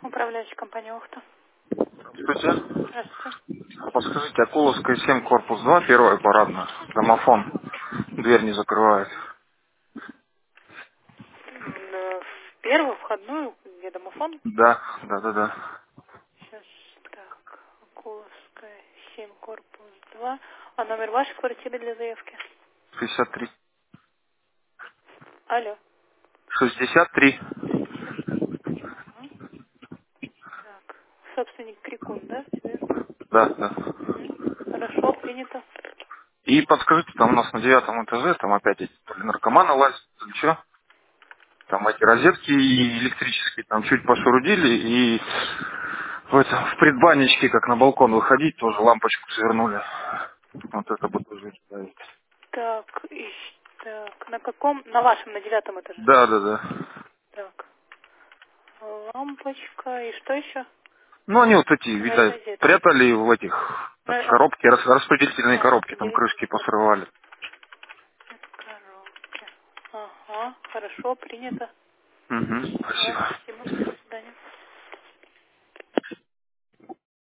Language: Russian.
Управляющая компания Ухта. Здравствуйте. Здравствуйте. Подскажите, Акуловская 7, корпус 2, первая парадная. Домофон. Дверь не закрывает. В первую входную, где домофон. Да, да, да, да. Сейчас так. Акуловская 7, корпус 2. А номер вашей квартиры для заявки? 63. Алло. 63. 63. Ага. Так. Собственник Крикун, да? Все верно? Да, да. Угу. Хорошо, принято. И подскажите, там у нас на 9 этаже, там опять эти то ли наркоманы лазят, то ли что. Там эти розетки электрические, там чуть пошурудили, и в предбанничке, как на балкон выходить, тоже лампочку свернули. Вот это бы тоже ставить. Так, так, на каком? На вашем, на 9 этаже. Да, да, да. Так. Лампочка и что еще? Ну, они вот эти, видать, Розетки. прятали в этих коробки, распределительные коробки, там крышки Распределительные посрывали. коробки. Ага, хорошо, принято. Угу, Да. спасибо.